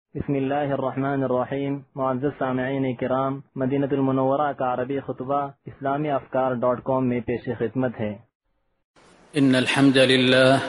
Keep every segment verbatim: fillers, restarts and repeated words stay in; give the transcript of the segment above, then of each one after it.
بسم الله الرحمن الرحیم. معزز سامعین کرام، مدینہ المنورہ کا عربی خطبہ اسلامی افکار ڈاٹ کام میں پیش خدمت ہے. إن الحمد لله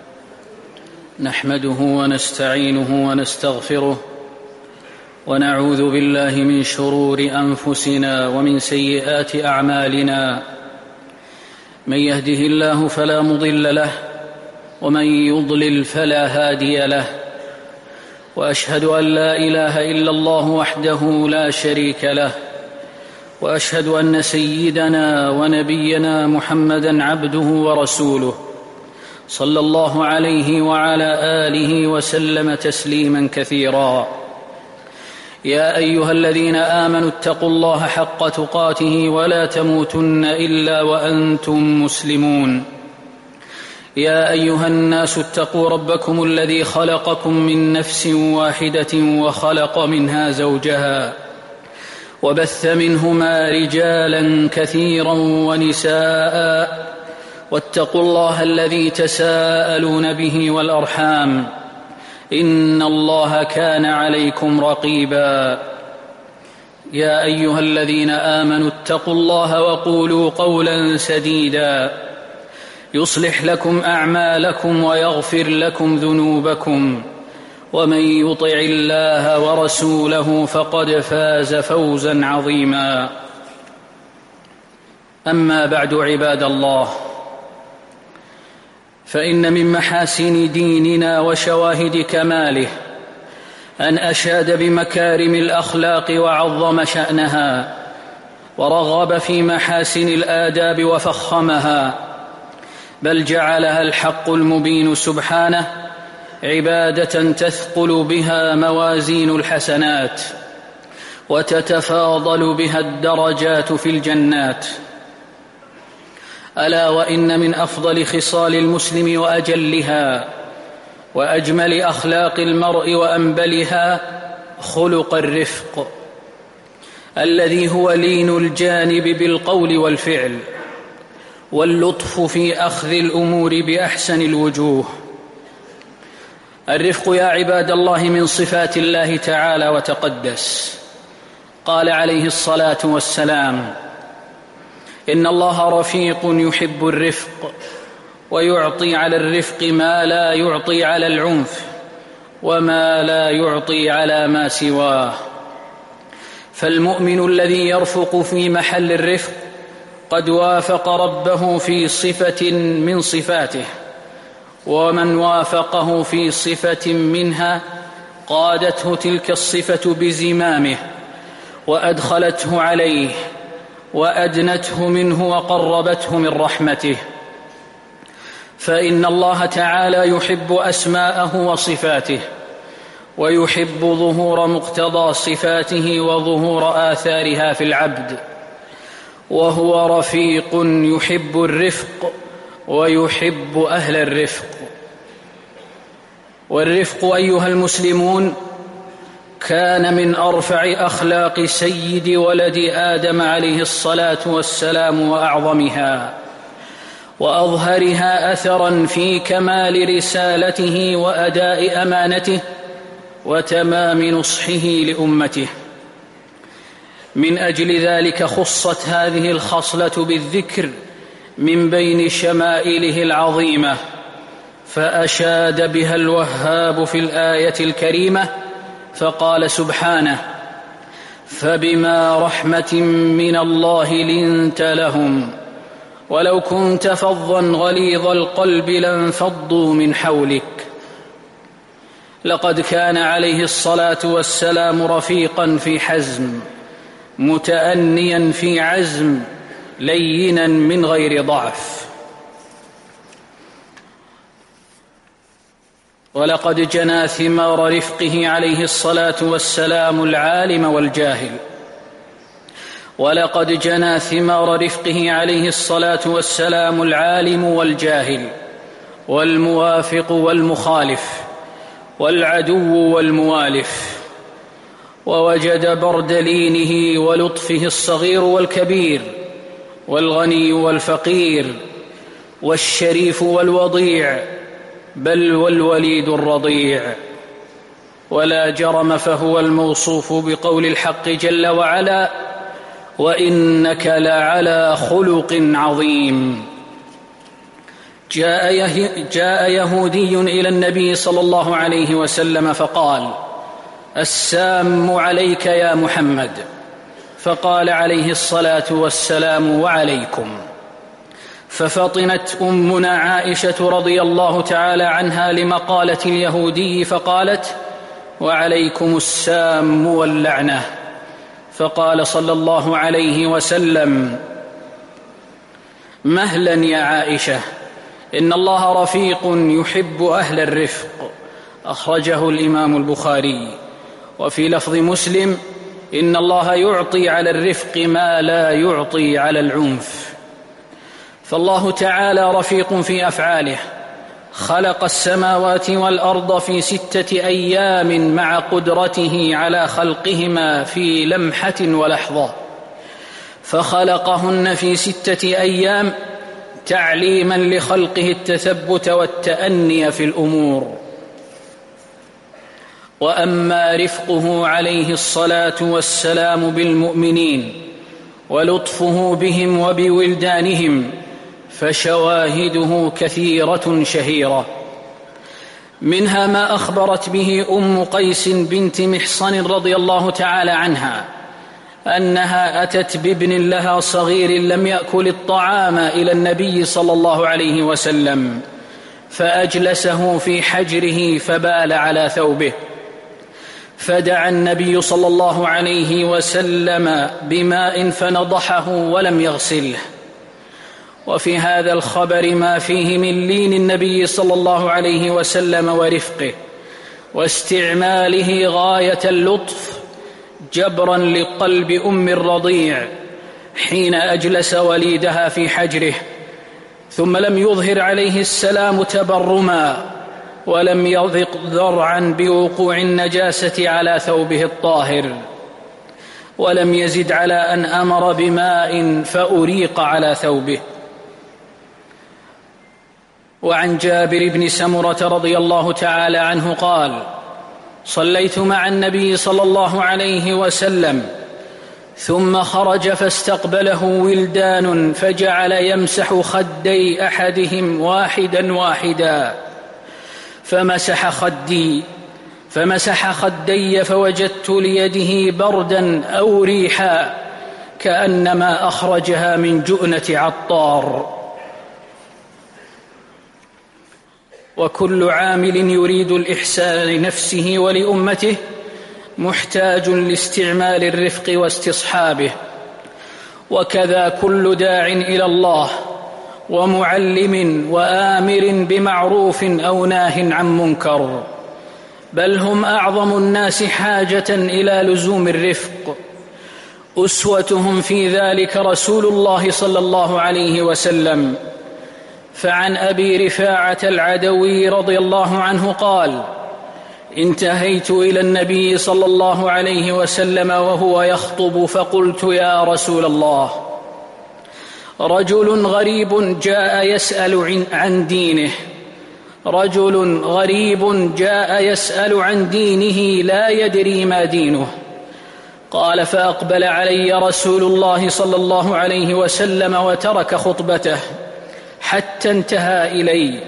نحمده ونستعينه ونستغفره ونعوذ بالله من شرور أنفسنا ومن سيئات أعمالنا. من يهده الله فلا مضل له ومن يضلل فلا هادي له، وأشهد أن لا إله إلا الله وحده لا شريك له، وأشهد أن سيدنا ونبينا محمدًا عبده ورسوله صلى الله عليه وعلى آله وسلم تسليمًا كثيرا. يا أيها الذين آمنوا اتقوا الله حق تقاته ولا تموتن إلا وأنتم مسلمون. يا أيها الناس اتقوا ربكم الذي خلقكم من نفس واحدة وخلق منها زوجها وبث منهما رجالا كثيرا ونساء، واتقوا الله الذي تساءلون به والأرحام إن الله كان عليكم رقيبا. يا أيها الذين آمنوا اتقوا الله وقولوا قولا سديدا يصلح لكم أعمالكم ويغفر لكم ذنوبكم، ومن يطع الله ورسوله فقد فاز فوزا عظيما. أما بعد، عباد الله، فإن من محاسن ديننا وشواهد كماله أن أشاد بمكارم الأخلاق وعظم شأنها، ورغب في محاسن الآداب وفخمها، بل جعلها الحق المبين سبحانه عبادة تثقل بها موازين الحسنات وتتفاضل بها الدرجات في الجنات. ألا وإن من أفضل خصال المسلم وأجلها وأجمل أخلاق المرء وأنبلها خلق الرفق، الذي هو لين الجانب بالقول والفعل، واللطف في أخذ الأمور بأحسن الوجوه. الرفق يا عباد الله من صفات الله تعالى وتقدس. قال عليه الصلاة والسلام: إن الله رفيق يحب الرفق، ويعطي على الرفق ما لا يعطي على العنف، وما لا يعطي على ما سواه. فالمؤمن الذي يرفق في محل الرفق قد وافق ربه في صفة من صفاته، ومن وافقه في صفة منها قادته تلك الصفة بزمامه وأدخلته عليه وأدنته منه وقربته من رحمته. فإن الله تعالى يحب أسماءه وصفاته، ويحب ظهور مقتضى صفاته وظهور آثارها في العبد، وهو رفيق يحب الرفق ويحب أهل الرفق. والرفق أيها المسلمون كان من أرفع أخلاق سيد ولد آدم عليه الصلاة والسلام وأعظمها، وأظهرها أثراً في كمال رسالته وأداء أمانته وتمام نصحه لأمته. من أجل ذلك خصت هذه الخصلة بالذكر من بين شمائله العظيمة، فأشاد بها الوهاب في الآية الكريمة فقال سبحانه: فبما رحمة من الله لنت لهم ولو كنت فظا غليظ القلب لانفضوا من حولك. لقد كان عليه الصلاة والسلام رفيقا في حزم، متأنيا في عزم، لينا من غير ضعف. ولقد جنى ثمار رفقه عليه الصلاة والسلام العالم والجاهل، ولقد جنى ثمار رفقه عليه الصلاة والسلام العالم والجاهل، والموافق والمخالف، والعدو والموالف، ووجد برد لينه ولطفه الصغير والكبير، والغني والفقير، والشريف والوضيع، بل والوليد الرضيع. ولا جرم فهو الموصوف بقول الحق جل وعلا: وإنك لعلى خلق عظيم. جاء, يه جاء يهودي إلى النبي صلى الله عليه وسلم فقال: السام عليك يا محمد. فقال عليه الصلاة والسلام: وعليكم. ففطنت أمنا عائشة رضي الله تعالى عنها لمقالة اليهودي فقالت: وعليكم السام واللعنة. فقال صلى الله عليه وسلم: مهلا يا عائشة، إن الله رفيق يحب أهل الرفق. أخرجه الإمام البخاري. وفي لفظ مسلم: إن الله يعطي على الرفق ما لا يعطي على العنف. فالله تعالى رفيق في أفعاله، خلق السماوات والأرض في ستة أيام مع قدرته على خلقهما في لمحة ولحظة، فخلقهن في ستة أيام تعليما لخلقه التثبت والتأني في الأمور. وأما رفقه عليه الصلاة والسلام بالمؤمنين ولطفه بهم وبولدانهم فشواهده كثيرة شهيرة، منها ما أخبرت به أم قيس بنت محصن رضي الله تعالى عنها أنها أتت بابن لها صغير لم يأكل الطعام إلى النبي صلى الله عليه وسلم، فأجلسه في حجره فبال على ثوبه، فدعا النبي صلى الله عليه وسلم بماء فنضحه ولم يغسله. وفي هذا الخبر ما فيه من لين النبي صلى الله عليه وسلم ورفقه واستعماله غاية اللطف جبرا لقلب أم الرضيع حين أجلس وليدها في حجره، ثم لم يظهر عليه السلام تبرما ولم يضق ذرعا بوقوع النجاسة على ثوبه الطاهر، ولم يزد على أن أمر بماء فأريق على ثوبه. وعن جابر بن سمرة رضي الله تعالى عنه قال: صليت مع النبي صلى الله عليه وسلم ثم خرج فاستقبله ولدان فجعل يمسح خدي أحدهم واحدا واحدا فمسح خدي فمسح خدي فوجدت ليده بردا أو ريحا كأنما أخرجها من جؤنة عطار. وكل عامل يريد الإحسان لنفسه ولأمته محتاج لاستعمال الرفق واستصحابه، وكذا كل داع إلى الله ومعلم وآمر بمعروف أو ناه عن منكر، بل هم أعظم الناس حاجة إلى لزوم الرفق. أسوتهم في ذلك رسول الله صلى الله عليه وسلم. فعن أبي رفاعة العدوي رضي الله عنه قال: انتهيت إلى النبي صلى الله عليه وسلم وهو يخطب فقلت: يا رسول الله، رجل غريب جاء يسأل عن دينه رجل غريب جاء يسأل عن دينه لا يدري ما دينه. قال: فأقبل علي رسول الله صلى الله عليه وسلم وترك خطبته حتى انتهى إلي،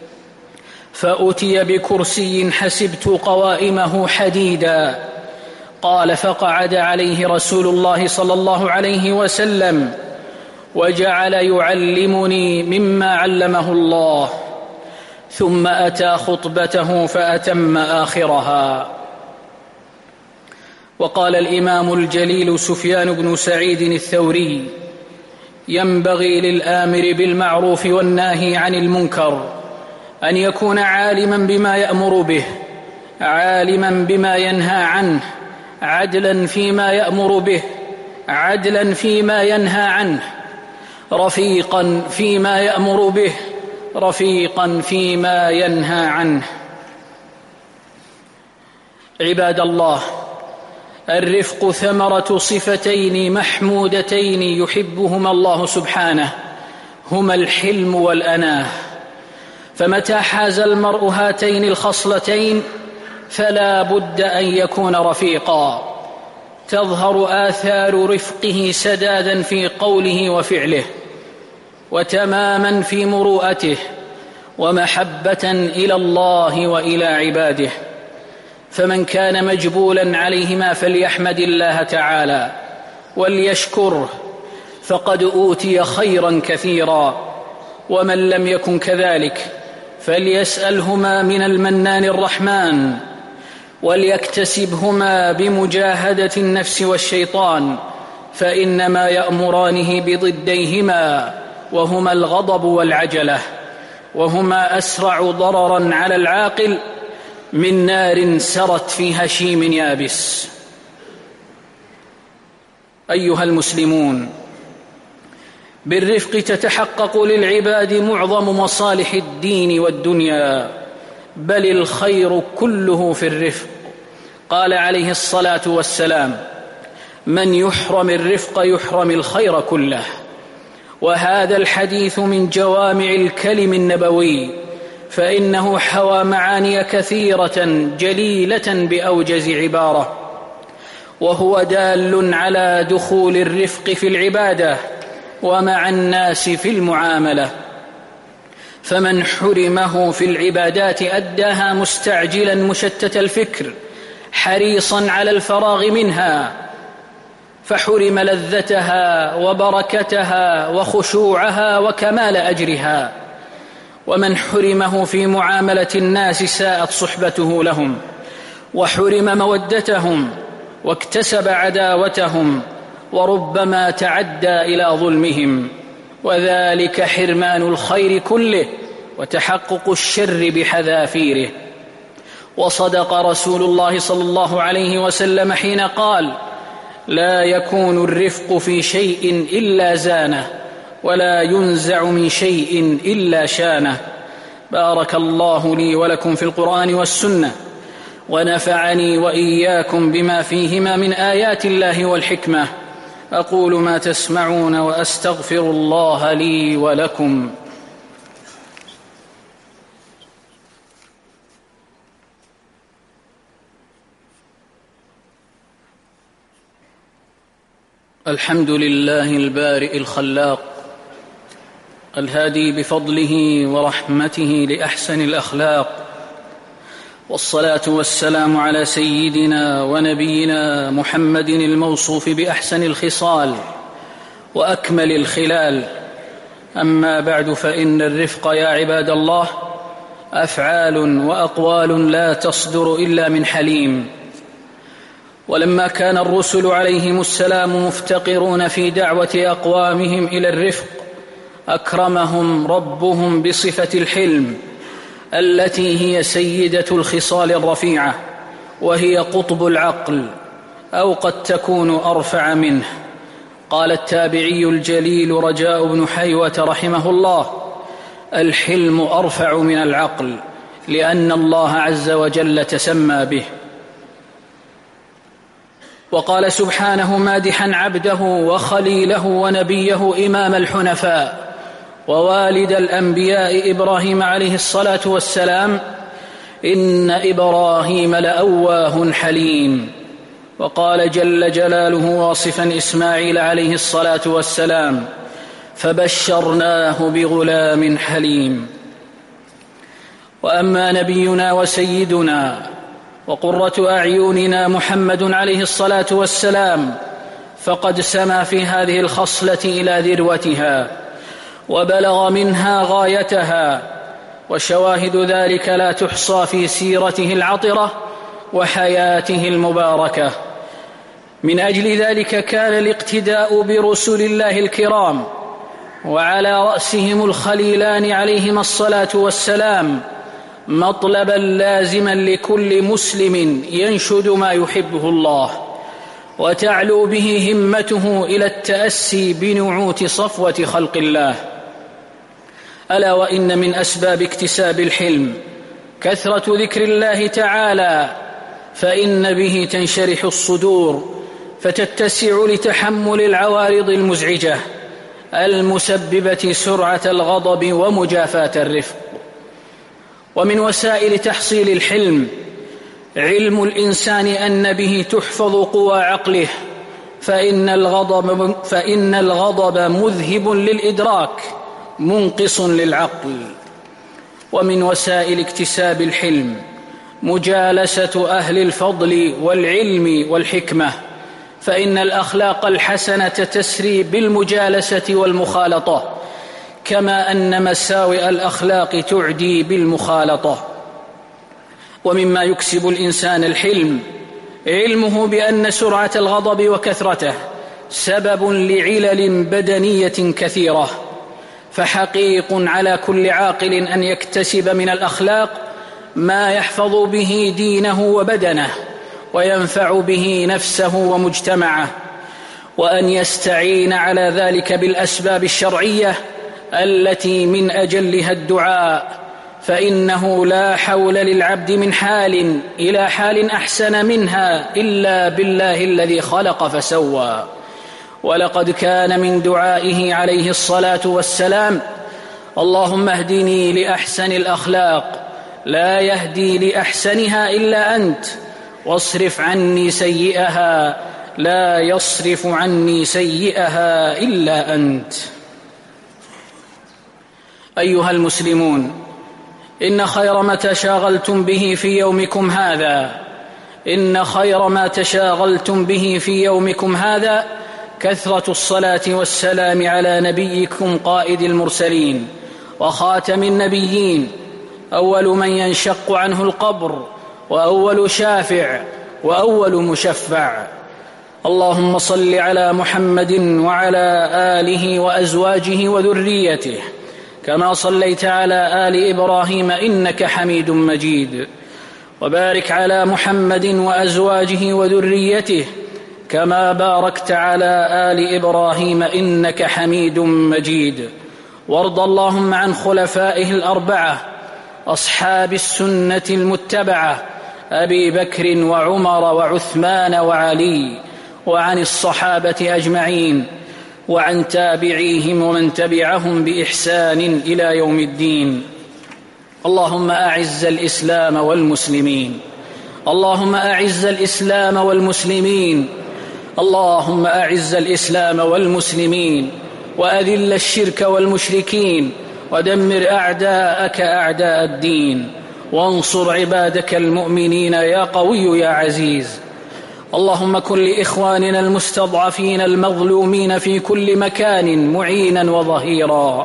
فأتي بكرسي حسبت قوائمه حديدا. قال: فقعد عليه رسول الله صلى الله عليه وسلم وجعل يعلمني مما علمه الله، ثم أتى خطبته فأتم آخرها. وقال الإمام الجليل سفيان بن سعيد الثوري: ينبغي للآمر بالمعروف والناهي عن المنكر أن يكون عالما بما يأمر به، عالما بما ينهى عنه، عدلا فيما يأمر به، عدلا فيما ينهى عنه، رفيقا فيما يأمر به، رفيقا فيما ينهى عنه. عباد الله، الرفق ثمرة صفتين محمودتين يحبهما الله سبحانه، هما الحلم والأناه. فمتى حاز المرء هاتين الخصلتين فلا بد أن يكون رفيقا، تظهر آثار رفقه سدادا في قوله وفعله، وتماما في مروءته، ومحبة إلى الله وإلى عباده. فمن كان مجبولا عليهما فليحمد الله تعالى وليشكره، فقد أوتي خيرا كثيرا. ومن لم يكن كذلك فليسألهما من المنان الرحمن، وليكتسبهما بمجاهدة النفس والشيطان، فإنما يأمرانه بضديهما، وهما الغضب والعجلة، وهما أسرع ضررا على العاقل من نار سرت في هشيم يابس. أيها المسلمون، بالرفق تتحقق للعباد معظم مصالح الدين والدنيا، بل الخير كله في الرفق. قال عليه الصلاة والسلام: من يحرم الرفق يحرم الخير كله. وهذا الحديث من جوامع الكلم النبوي، فإنه حوى معاني كثيرة جليلة بأوجز عبارة، وهو دال على دخول الرفق في العبادة ومع الناس في المعاملة. فمن حرمه في العبادات أداها مستعجلا مشتت الفكر حريصا على الفراغ منها، فحرم لذتها وبركتها وخشوعها وكمال أجرها. ومن حرمه في معاملة الناس ساءت صحبته لهم، وحرم مودتهم واكتسب عداوتهم، وربما تعدى إلى ظلمهم، وذلك حرمان الخير كله وتحقق الشر بحذافيره. وصدق رسول الله صلى الله عليه وسلم حين قال: لا يكون الرفق في شيء إلا زانه، ولا ينزع من شيء إلا شانه. بارك الله لي ولكم في القرآن والسنة، ونفعني وإياكم بما فيهما من آيات الله والحكمة. أقول ما تسمعون وأستغفر الله لي ولكم. الحمد لله البارئ الخلاق، الهادي بفضله ورحمته لأحسن الأخلاق، والصلاة والسلام على سيدنا ونبينا محمد الموصوف بأحسن الخصال وأكمل الخلال. أما بعد، فإن الرفق يا عباد الله أفعال وأقوال لا تصدر إلا من حليم. ولما كان الرسل عليهم السلام مفتقرون في دعوة أقوامهم إلى الرفق، أكرمهم ربهم بصفة الحلم التي هي سيدة الخصال الرفيعة، وهي قطب العقل، أو قد تكون أرفع منه. قال التابعي الجليل رجاء بن حيوة رحمه الله: الحلم أرفع من العقل، لأن الله عز وجل تسمى به. وقال سبحانه مادحا عبده وخليله ونبيه إمام الحنفاء ووالد الأنبياء إبراهيم عليه الصلاة والسلام: إن إبراهيم لأواه حليم. وقال جل جلاله واصفا إسماعيل عليه الصلاة والسلام: فبشرناه بغلام حليم. وأما نبينا وسيدنا وقرة أعيننا محمد عليه الصلاة والسلام، فقد سما في هذه الخصلة إلى ذروتها وبلغ منها غايتها، وشواهد ذلك لا تحصى في سيرته العطرة وحياته المباركة. من أجل ذلك كان الاقتداء برسل الله الكرام، وعلى رأسهم الخليلان عليهما الصلاة والسلام، مطلبا لازما لكل مسلم ينشد ما يحبه الله، وتعلو به همته إلى التأسي بنعوت صفوة خلق الله. ألا وإن من أسباب اكتساب الحلم كثرة ذكر الله تعالى، فإن به تنشرح الصدور فتتسع لتحمل العوارض المزعجة المسببة سرعة الغضب ومجافاة الرفق. ومن وسائل تحصيل الحلم علم الإنسان أن به تحفظ قوى عقله، فإن الغضب, فإن الغضب مذهب للإدراك منقص للعقل. ومن وسائل اكتساب الحلم مجالسة أهل الفضل والعلم والحكمة، فإن الأخلاق الحسنة تسري بالمجالسة والمخالطة، كما أن مساوئ الأخلاق تعدي بالمخالطة. ومما يكسب الإنسان الحلم علمه بأن سرعة الغضب وكثرته سبب لعلل بدنية كثيرة، فحقيق على كل عاقل أن يكتسب من الأخلاق ما يحفظ به دينه وبدنه وينفع به نفسه ومجتمعه، وأن يستعين على ذلك بالأسباب الشرعية التي من أجلها الدعاء، فإنه لا حول للعبد من حال إلى حال أحسن منها إلا بالله الذي خلق فسوى. ولقد كان من دعائه عليه الصلاة والسلام: اللهم اهدني لأحسن الأخلاق لا يهدي لأحسنها إلا أنت، واصرف عني سيئها لا يصرف عني سيئها إلا أنت. أيها المسلمون، إن خير ما تشاغلتم به في يومكم هذا إن خير ما تشاغلتم به في يومكم هذا كثرة الصلاة والسلام على نبيكم قائد المرسلين وخاتم النبيين، أول من ينشق عنه القبر، وأول شافع، وأول مشفع. اللهم صل على محمد وعلى آله وأزواجه وذريته كما صليت على آل إبراهيم إنك حميد مجيد، وبارك على محمد وأزواجه وذريته كما باركت على آل إبراهيم إنك حميد مجيد. وارض اللهم عن خلفائه الأربعة أصحاب السنة المتبعة أبي بكر وعمر وعثمان وعلي، وعن الصحابة أجمعين، وعن تابعيهم ومن تبعهم بإحسان إلى يوم الدين. اللهم أعز الإسلام والمسلمين اللهم أعز الإسلام والمسلمين اللهم أعز الإسلام والمسلمين وأذل الشرك والمشركين، ودمر أعداءك أعداء الدين، وانصر عبادك المؤمنين يا قوي يا عزيز. اللهم كن لإخواننا المستضعفين المظلومين في كل مكان معينا وظهيرا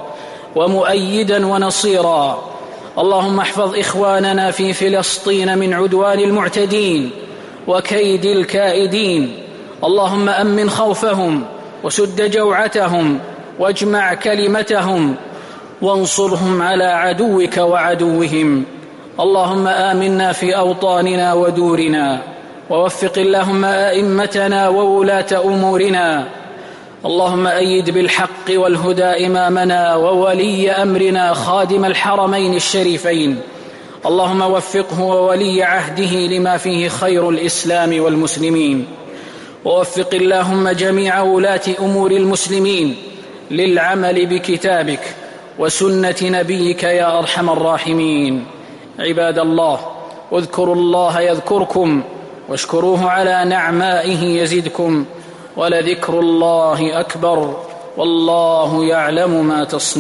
ومؤيدا ونصيرا. اللهم احفظ إخواننا في فلسطين من عدوان المعتدين وكيد الكائدين. اللهم أمن خوفهم وسد جوعتهم واجمع كلمتهم وانصرهم على عدوك وعدوهم. اللهم آمنا في أوطاننا ودورنا، ووفق اللهم أئمتنا وولاة أمورنا. اللهم أيد بالحق والهدى إمامنا وولي أمرنا خادم الحرمين الشريفين. اللهم وفقه وولي عهده لما فيه خير الإسلام والمسلمين. ووفق اللهم جميع ولاة أمور المسلمين للعمل بكتابك وسنة نبيك يا أرحم الراحمين. عباد الله، اذكروا الله يذكركم، واشكروه على نعمائه يزدكم، ولذكر الله أكبر، والله يعلم ما تصنعون.